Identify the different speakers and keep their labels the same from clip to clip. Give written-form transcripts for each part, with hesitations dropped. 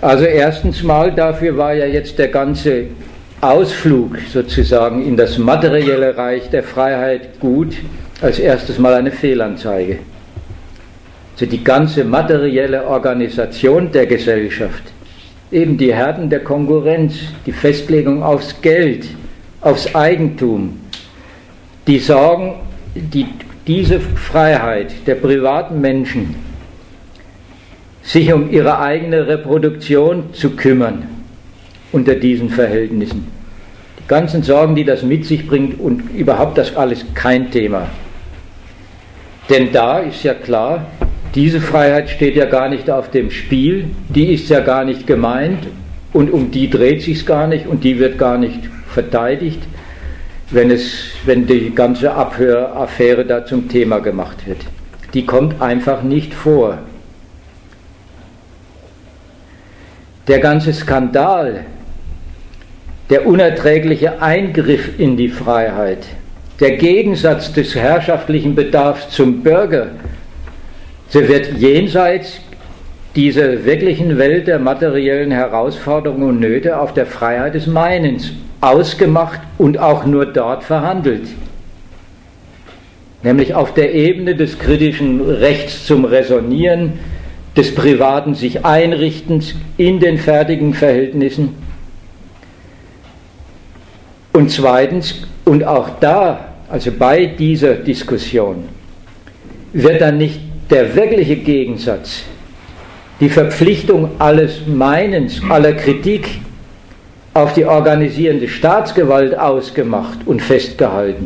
Speaker 1: Also erstens mal, dafür war ja jetzt der ganze Ausflug sozusagen in das materielle Reich der Freiheit gut, als erstes mal eine Fehlanzeige. Also die ganze materielle Organisation der Gesellschaft, eben die Härten der Konkurrenz, die Festlegung aufs Geld, aufs Eigentum, die Sorgen, diese Freiheit der privaten Menschen, sich um ihre eigene Reproduktion zu kümmern unter diesen Verhältnissen. Die ganzen Sorgen, die das mit sich bringt und überhaupt das alles kein Thema. Denn da ist ja klar, diese Freiheit steht ja gar nicht auf dem Spiel, die ist ja gar nicht gemeint und um die dreht sich's gar nicht und die wird gar nicht verteidigt, wenn die ganze Abhöraffäre da zum Thema gemacht wird. Die kommt einfach nicht vor. Der ganze Skandal, der unerträgliche Eingriff in die Freiheit, der Gegensatz des herrschaftlichen Bedarfs zum Bürger, so wird jenseits dieser wirklichen Welt der materiellen Herausforderungen und Nöte auf der Freiheit des Meinens ausgemacht und auch nur dort verhandelt. Nämlich auf der Ebene des kritischen Rechts zum Räsonieren, des privaten sich Einrichtens in den fertigen Verhältnissen. Und zweitens, und auch da, also bei dieser Diskussion, wird dann nicht der wirkliche Gegensatz, die Verpflichtung alles Meinens, aller Kritik auf die organisierende Staatsgewalt ausgemacht und festgehalten.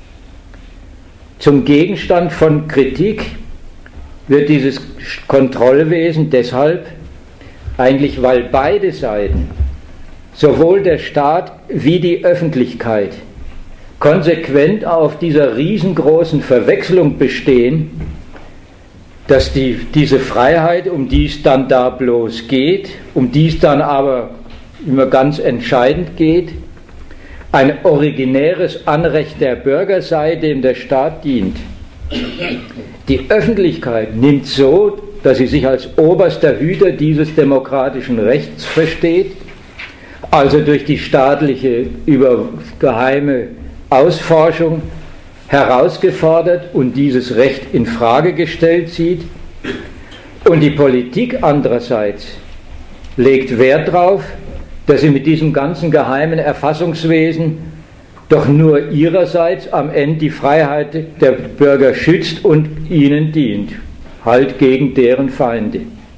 Speaker 1: Zum Gegenstand von Kritik wird dieses Kontrollwesen deshalb, eigentlich weil beide Seiten, sowohl der Staat wie die Öffentlichkeit, konsequent auf dieser riesengroßen Verwechslung bestehen, dass diese Freiheit, um die es dann da bloß geht, um die es dann aber immer ganz entscheidend geht, ein originäres Anrecht der Bürger sei, dem der Staat dient. Die Öffentlichkeit nimmt so, dass sie sich als oberster Hüter dieses demokratischen Rechts versteht, also durch die staatliche geheime Ausforschung herausgefordert und dieses Recht in Frage gestellt sieht. Und die Politik andererseits legt Wert darauf, dass sie mit diesem ganzen geheimen Erfassungswesen doch nur ihrerseits am Ende die Freiheit der Bürger schützt und ihnen dient, halt gegen deren Feinde.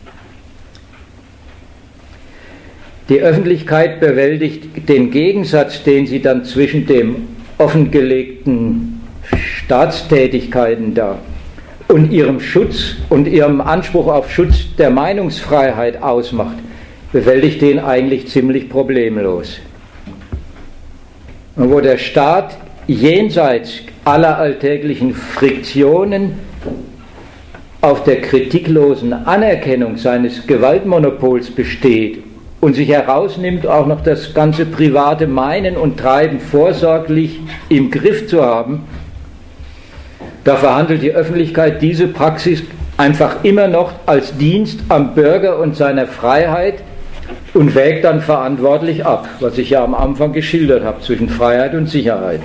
Speaker 1: Die Öffentlichkeit bewältigt den Gegensatz, den sie dann zwischen dem offengelegten Staatstätigkeiten da und ihrem Schutz und ihrem Anspruch auf Schutz der Meinungsfreiheit ausmacht, bewältigt den eigentlich ziemlich problemlos. Und wo der Staat jenseits aller alltäglichen Friktionen auf der kritiklosen Anerkennung seines Gewaltmonopols besteht und sich herausnimmt, auch noch das ganze private Meinen und Treiben vorsorglich im Griff zu haben, da verhandelt die Öffentlichkeit diese Praxis einfach immer noch als Dienst am Bürger und seiner Freiheit und wägt dann verantwortlich ab, was ich ja am Anfang geschildert habe, zwischen Freiheit und Sicherheit.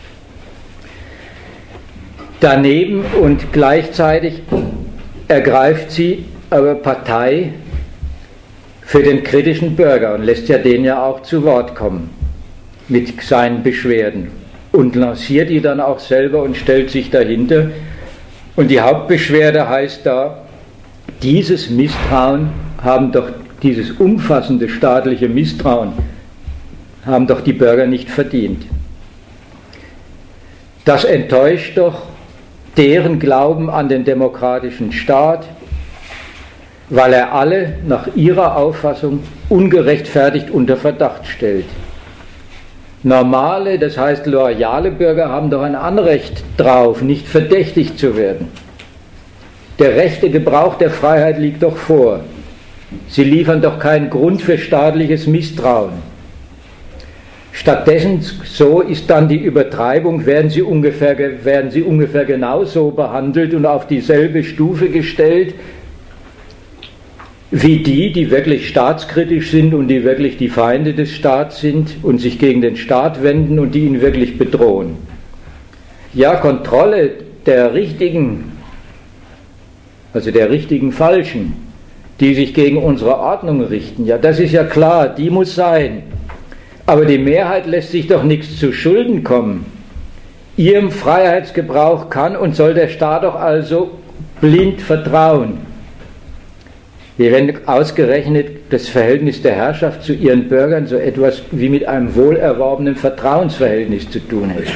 Speaker 1: Daneben und gleichzeitig ergreift sie aber Partei für den kritischen Bürger und lässt ja den ja auch zu Wort kommen mit seinen Beschwerden und lanciert die dann auch selber und stellt sich dahinter. Und die Hauptbeschwerde heißt da, dieses Misstrauen haben doch, dieses umfassende staatliche Misstrauen haben doch die Bürger nicht verdient. Das enttäuscht doch deren Glauben an den demokratischen Staat, weil er alle nach ihrer Auffassung ungerechtfertigt unter Verdacht stellt. Normale, das heißt loyale Bürger haben doch ein Anrecht drauf, nicht verdächtigt zu werden. Der rechte Gebrauch der Freiheit liegt doch vor. Sie liefern doch keinen Grund für staatliches Misstrauen. Stattdessen, so ist dann die Übertreibung, werden sie ungefähr genauso behandelt und auf dieselbe Stufe gestellt wie die, die wirklich staatskritisch sind und die wirklich die Feinde des Staats sind und sich gegen den Staat wenden und die ihn wirklich bedrohen. Ja, Kontrolle der richtigen, also der richtigen Falschen, die sich gegen unsere Ordnung richten, ja, das ist ja klar, die muss sein. Aber die Mehrheit lässt sich doch nichts zu Schulden kommen. Ihrem Freiheitsgebrauch kann und soll der Staat doch also blind vertrauen. Wie wenn ausgerechnet das Verhältnis der Herrschaft zu ihren Bürgern so etwas wie mit einem wohlerworbenen Vertrauensverhältnis zu tun hätte.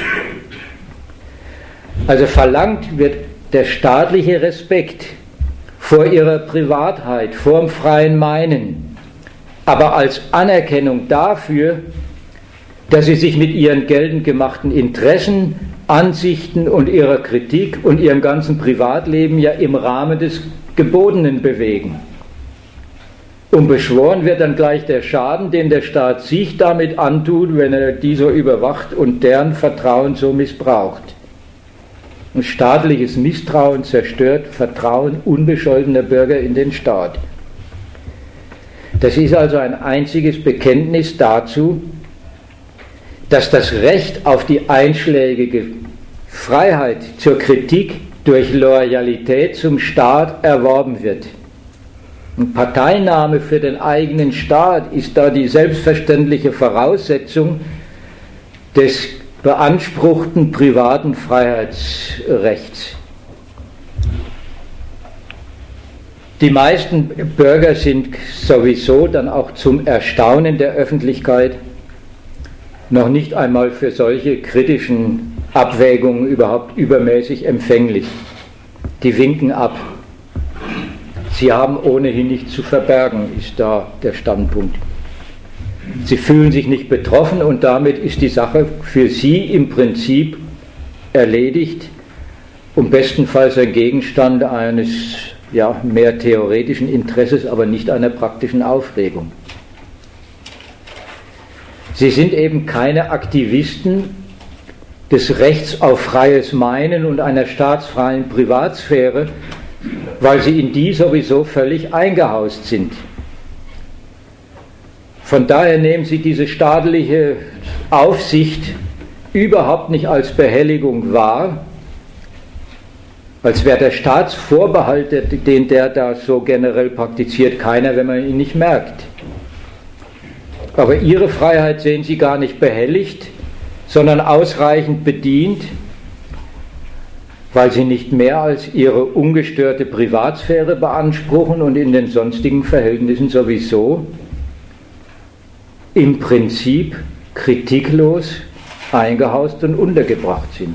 Speaker 1: Also verlangt wird der staatliche Respekt vor ihrer Privatheit, vor dem freien Meinen, aber als Anerkennung dafür, dass sie sich mit ihren geltend gemachten Interessen, Ansichten und ihrer Kritik und ihrem ganzen Privatleben ja im Rahmen des Gebotenen bewegen. Und beschworen wird dann gleich der Schaden, den der Staat sich damit antut, wenn er die so überwacht und deren Vertrauen so missbraucht. Und staatliches Misstrauen zerstört Vertrauen unbescholtener Bürger in den Staat. Das ist also ein einziges Bekenntnis dazu, dass das Recht auf die einschlägige Freiheit zur Kritik durch Loyalität zum Staat erworben wird. Und Parteinahme für den eigenen Staat ist da die selbstverständliche Voraussetzung des beanspruchten privaten Freiheitsrechts. Die meisten Bürger sind sowieso dann auch zum Erstaunen der Öffentlichkeit noch nicht einmal für solche kritischen Abwägungen überhaupt übermäßig empfänglich. Die winken ab. Sie haben ohnehin nichts zu verbergen, ist da der Standpunkt. Sie fühlen sich nicht betroffen und damit ist die Sache für sie im Prinzip erledigt und bestenfalls ein Gegenstand eines mehr theoretischen Interesses, aber nicht einer praktischen Aufregung. Sie sind eben keine Aktivisten des Rechts auf freies Meinen und einer staatsfreien Privatsphäre, weil sie in die sowieso völlig eingehaust sind. Von daher nehmen sie diese staatliche Aufsicht überhaupt nicht als Behelligung wahr, als wäre der Staatsvorbehalt, den der da so generell praktiziert, keiner, wenn man ihn nicht merkt. Aber ihre Freiheit sehen sie gar nicht behelligt, sondern ausreichend bedient, weil sie nicht mehr als ihre ungestörte Privatsphäre beanspruchen und in den sonstigen Verhältnissen sowieso im Prinzip kritiklos eingehaust und untergebracht sind.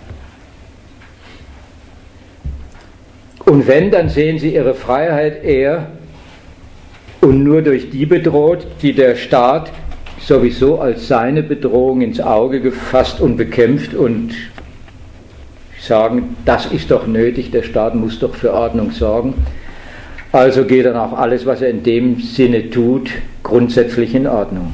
Speaker 1: Und wenn, dann sehen sie ihre Freiheit eher und nur durch die bedroht, die der Staat sowieso als seine Bedrohung ins Auge gefasst und bekämpft und sagen, das ist doch nötig, der Staat muss doch für Ordnung sorgen. Also geht dann auch alles, was er in dem Sinne tut, grundsätzlich in Ordnung.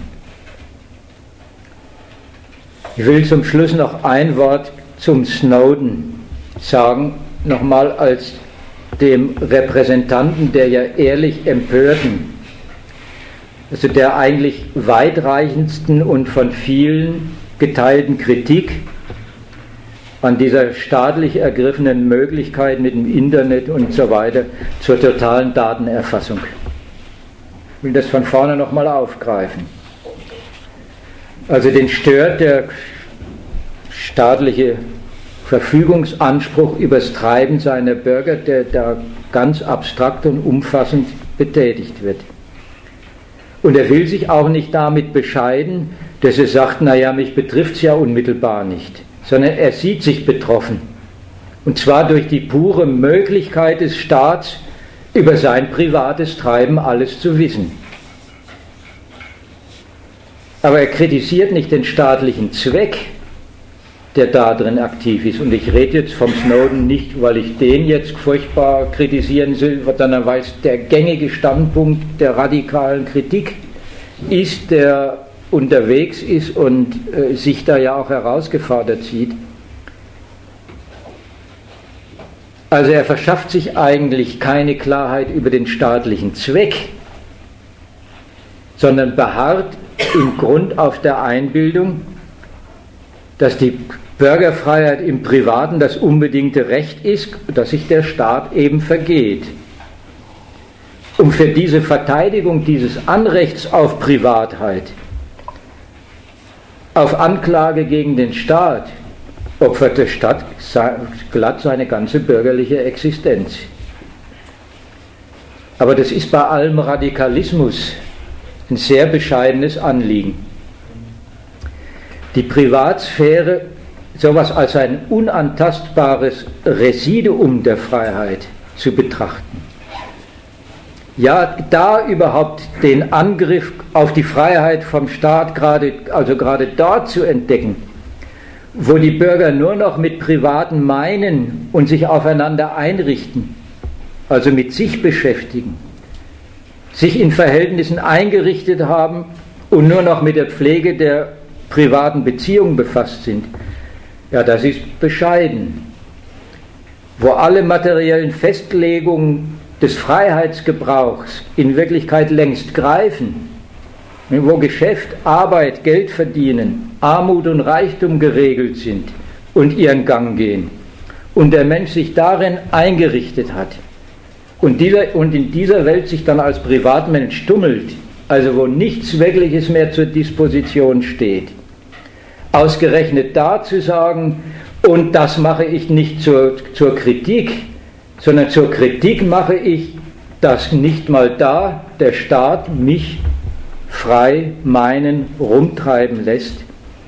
Speaker 1: Ich will zum Schluss noch ein Wort zum Snowden sagen, nochmal als dem Repräsentanten der ja ehrlich Empörten, also der eigentlich weitreichendsten und von vielen geteilten Kritik an dieser staatlich ergriffenen Möglichkeit mit dem Internet und so weiter zur totalen Datenerfassung. Ich will das von vorne nochmal aufgreifen. Also den stört der staatliche Verfügungsanspruch über das Treiben seiner Bürger, der da ganz abstrakt und umfassend betätigt wird. Und er will sich auch nicht damit bescheiden, dass er sagt, naja, mich betrifft es ja unmittelbar nicht, sondern er sieht sich betroffen. Und zwar durch die pure Möglichkeit des Staats, über sein privates Treiben alles zu wissen. Aber er kritisiert nicht den staatlichen Zweck, der da drin aktiv ist. Und ich rede jetzt vom Snowden nicht, weil ich den jetzt furchtbar kritisieren will, sondern weil es der gängige Standpunkt der radikalen Kritik ist, der unterwegs ist und sich da ja auch herausgefordert sieht. Also er verschafft sich eigentlich keine Klarheit über den staatlichen Zweck, sondern beharrt im Grund auf der Einbildung, dass die Bürgerfreiheit im Privaten das unbedingte Recht ist, dass sich der Staat eben vergeht. Um für diese Verteidigung dieses Anrechts auf Privatheit, auf Anklage gegen den Staat, opfert der Staat glatt seine ganze bürgerliche Existenz. Aber das ist bei allem Radikalismus ein sehr bescheidenes Anliegen. Die Privatsphäre, sowas als ein unantastbares Residuum der Freiheit zu betrachten. Ja, da überhaupt den Angriff auf die Freiheit vom Staat gerade dort zu entdecken, wo die Bürger nur noch mit Privaten meinen und sich aufeinander einrichten, also mit sich beschäftigen, sich in Verhältnissen eingerichtet haben und nur noch mit der Pflege der privaten Beziehungen befasst sind. Ja, das ist bescheiden. Wo alle materiellen Festlegungen des Freiheitsgebrauchs in Wirklichkeit längst greifen, wo Geschäft, Arbeit, Geld verdienen, Armut und Reichtum geregelt sind und ihren Gang gehen und der Mensch sich darin eingerichtet hat und in dieser Welt sich dann als Privatmensch tummelt, also wo nichts Wirkliches mehr zur Disposition steht, ausgerechnet da zu sagen, und das mache ich nicht zur Kritik, sondern zur Kritik mache ich, dass nicht mal da der Staat mich frei meinen rumtreiben lässt.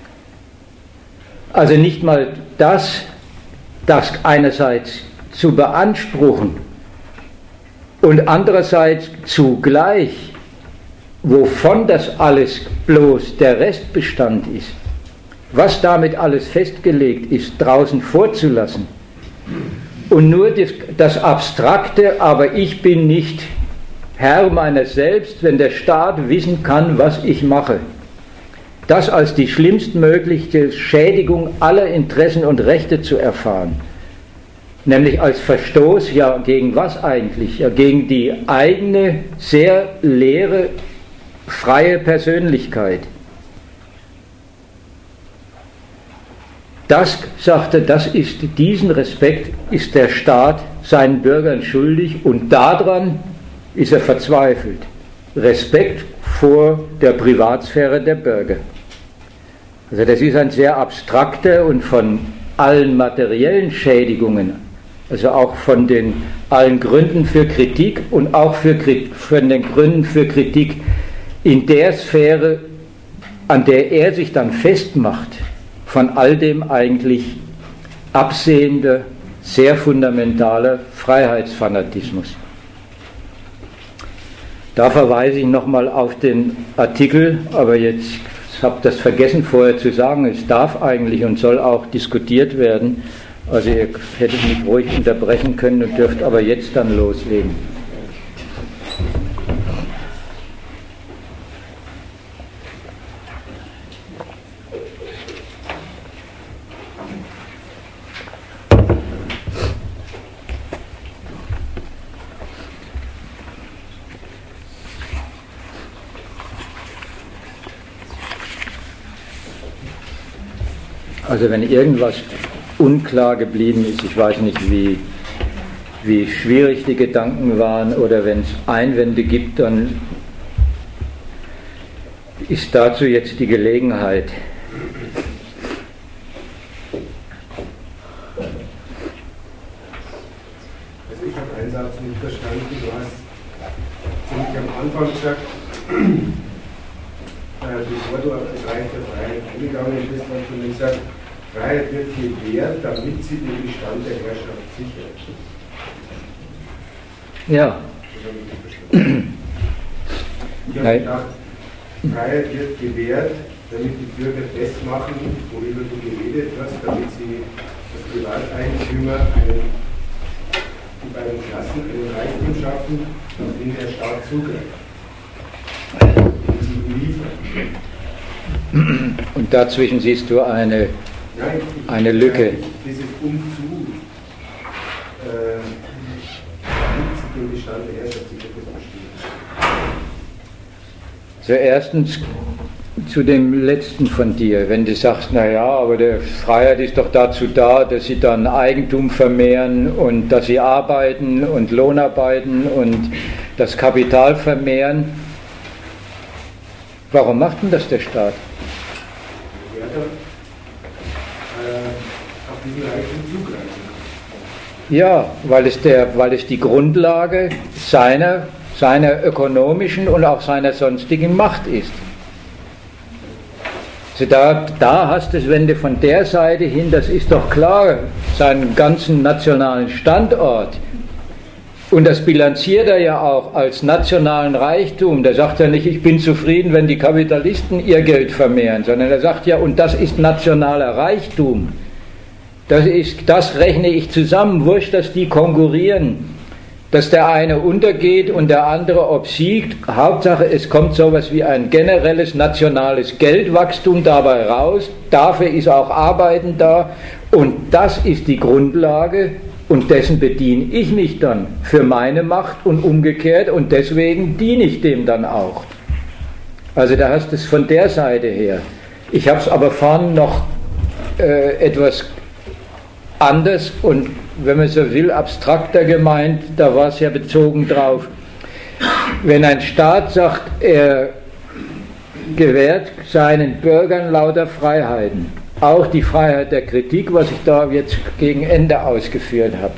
Speaker 1: Also nicht mal das einerseits zu beanspruchen und andererseits zugleich, wovon das alles bloß der Restbestand ist, was damit alles festgelegt ist, draußen vorzulassen. Und nur das Abstrakte, aber ich bin nicht Herr meiner selbst, wenn der Staat wissen kann, was ich mache. Das als die schlimmstmögliche Schädigung aller Interessen und Rechte zu erfahren. Nämlich als Verstoß, ja gegen was eigentlich? Ja gegen die eigene, sehr leere, freie Persönlichkeit. Das, sagte, diesen Respekt ist der Staat seinen Bürgern schuldig und daran ist er verzweifelt. Respekt vor der Privatsphäre der Bürger. Also das ist ein sehr abstrakter und von allen materiellen Schädigungen, also auch von allen Gründen für Kritik und auch von den Gründen für Kritik in der Sphäre, an der er sich dann festmacht, von all dem eigentlich absehender, sehr fundamentaler Freiheitsfanatismus. Da verweise ich nochmal auf den Artikel, aber jetzt habe ich das vergessen vorher zu sagen, es darf eigentlich und soll auch diskutiert werden. Also ihr hättet mich ruhig unterbrechen können und dürft aber jetzt dann loslegen. Also wenn irgendwas unklar geblieben ist, ich weiß nicht, wie schwierig die Gedanken waren oder wenn es Einwände gibt, dann ist dazu jetzt die Gelegenheit.
Speaker 2: Also ich habe einen Satz nicht verstanden, du hast ziemlich am Anfang gesagt, bevor du auf das Reich der Freiheit eingegangen bist, hast du gesagt, Freiheit wird gewährt, damit sie den Bestand der Herrschaft sichert.
Speaker 1: Ja.
Speaker 2: Ich habe gedacht, Freiheit wird gewährt, damit die Bürger das machen, worüber du geredet hast, damit sie als Privateigentümer die beiden Klassen einen Reichtum schaffen, auf den der Staat zugreift. Den sie liefern.
Speaker 1: Und dazwischen siehst du eine Lücke.
Speaker 2: Dieses Umzu dem Bestand der Herrschaft sich etwas bestimmt.
Speaker 1: Also erstens zu dem letzten von dir, wenn du sagst, naja, aber die Freiheit ist doch dazu da, dass sie dann Eigentum vermehren und dass sie arbeiten und Lohnarbeiten und das Kapital vermehren. Warum macht denn das der Staat?
Speaker 2: Ja, auf diesen Reichtum zugreifen.
Speaker 1: Ja, weil es die Grundlage seiner ökonomischen und auch seiner sonstigen Macht ist. Also da hast du es, wenn du von der Seite hin, das ist doch klar, seinen ganzen nationalen Standort. Und das bilanziert er ja auch als nationalen Reichtum. Der sagt ja nicht, ich bin zufrieden, wenn die Kapitalisten ihr Geld vermehren, sondern er sagt ja, und das ist nationaler Reichtum. Das rechne ich zusammen, wurscht, dass die konkurrieren. Dass der eine untergeht und der andere obsiegt. Hauptsache, es kommt sowas wie ein generelles nationales Geldwachstum dabei raus. Dafür ist auch Arbeiten da. Und das ist die Grundlage und dessen bediene ich mich dann für meine Macht und umgekehrt und deswegen diene ich dem dann auch. Also da hast du es von der Seite her. Ich habe es aber vorhin noch etwas anders und wenn man so will, abstrakter gemeint, da war es ja bezogen drauf. Wenn ein Staat sagt, er gewährt seinen Bürgern lauter Freiheiten, auch die Freiheit der Kritik, was ich da jetzt gegen Ende ausgeführt habe,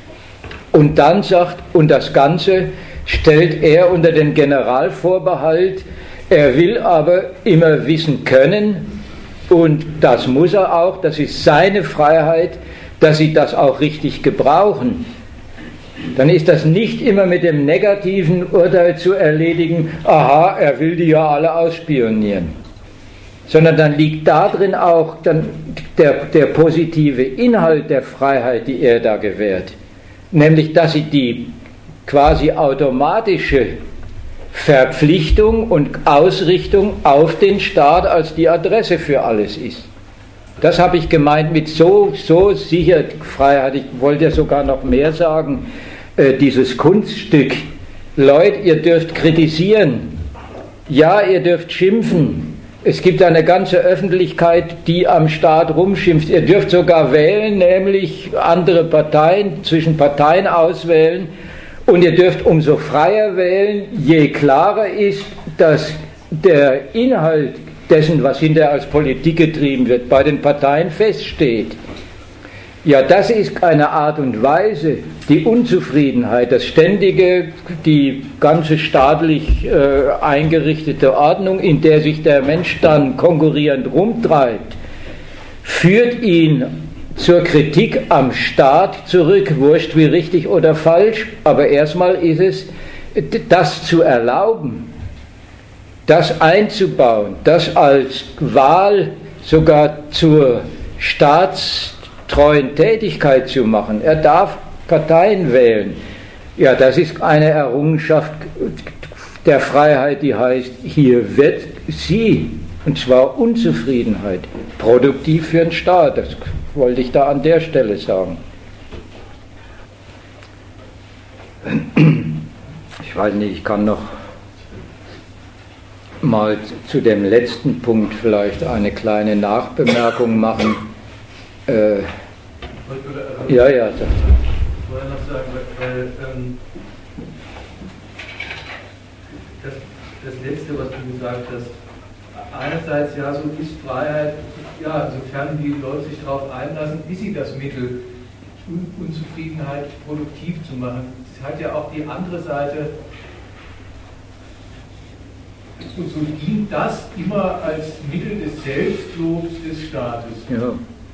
Speaker 1: und dann sagt, und das Ganze stellt er unter den Generalvorbehalt, er will aber immer wissen können, und das muss er auch, das ist seine Freiheit, dass sie das auch richtig gebrauchen, dann ist das nicht immer mit dem negativen Urteil zu erledigen, aha, er will die ja alle ausspionieren, sondern dann liegt darin auch dann der positive Inhalt der Freiheit, die er da gewährt, nämlich, dass sie die quasi automatische Verpflichtung und Ausrichtung auf den Staat als die Adresse für alles ist. Das habe ich gemeint mit so sicher Freiheit. Ich wollte ja sogar noch mehr sagen. Dieses Kunststück. Leute, ihr dürft kritisieren. Ja, ihr dürft schimpfen. Es gibt eine ganze Öffentlichkeit, die am Staat rumschimpft. Ihr dürft sogar wählen, nämlich andere Parteien, zwischen Parteien auswählen. Und ihr dürft umso freier wählen, je klarer ist, dass der Inhalt dessen, was hinterher als Politik getrieben wird, bei den Parteien feststeht. Ja, das ist eine Art und Weise, die Unzufriedenheit, das ständige, die ganze staatlich eingerichtete Ordnung, in der sich der Mensch dann konkurrierend rumtreibt, führt ihn zur Kritik am Staat zurück, wurscht wie richtig oder falsch, aber erstmal ist es, das zu erlauben, das einzubauen, das als Wahl sogar zur staatstreuen Tätigkeit zu machen. Er darf Parteien wählen. Ja, das ist eine Errungenschaft der Freiheit, die heißt, hier wird sie, und zwar Unzufriedenheit, produktiv für den Staat. Das wollte ich da an der Stelle sagen. Ich weiß nicht, ich kann noch mal zu dem letzten Punkt vielleicht eine kleine Nachbemerkung machen. Ja, sagt er.
Speaker 3: Ich wollte noch sagen, weil das Letzte, was du gesagt hast, einerseits ja, so ist Freiheit, ja, sofern die Leute sich darauf einlassen, ist sie das Mittel, Unzufriedenheit produktiv zu machen. Es hat ja auch die andere Seite. Und so dient das immer als Mittel des Selbstlobs des Staates.
Speaker 1: Ja.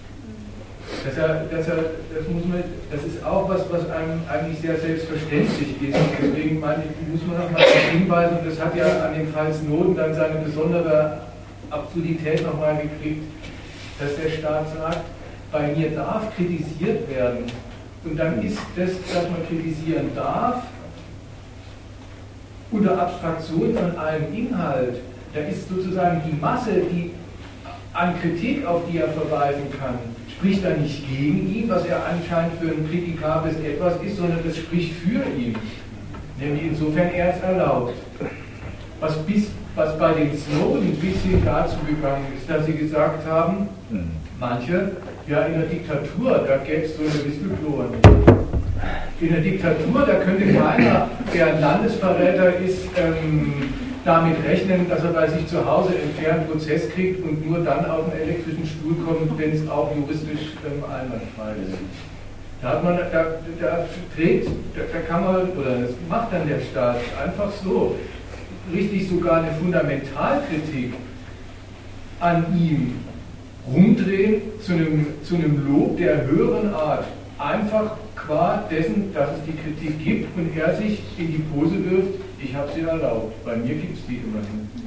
Speaker 3: Das ist auch was einem eigentlich sehr selbstverständlich ist. Deswegen meine ich, muss man nochmal hinweisen, und das hat ja an dem Fall Snowden dann seine besondere Absurdität nochmal gekriegt, dass der Staat sagt, bei mir darf kritisiert werden. Und dann ist das, dass man kritisieren darf, unter Abstraktion von einem Inhalt, da ist sozusagen die Masse, die an Kritik, auf die er verweisen kann, spricht da nicht gegen ihn, was er anscheinend für ein kritikables Etwas ist, sondern es spricht für ihn. Nämlich insofern er es erlaubt. Was bei den Snowden bis hin dazu gegangen ist, dass sie gesagt haben, manche, ja in der Diktatur, da gäbe es so eine Whistleblower nicht. In der Diktatur, da könnte keiner, der ein Landesverräter ist, damit rechnen, dass er bei sich zu Hause einen fairen Prozess kriegt und nur dann auf den elektrischen Stuhl kommt, wenn es auch juristisch einwandfrei ist. Da hat man, da kann man, oder das macht dann der Staat einfach so, richtig sogar eine Fundamentalkritik an ihm rumdrehen zu einem Lob der höheren Art. Einfach qua dessen, dass es die Kritik gibt und er sich in die Pose wirft, ich habe sie erlaubt, bei mir gibt es die immerhin.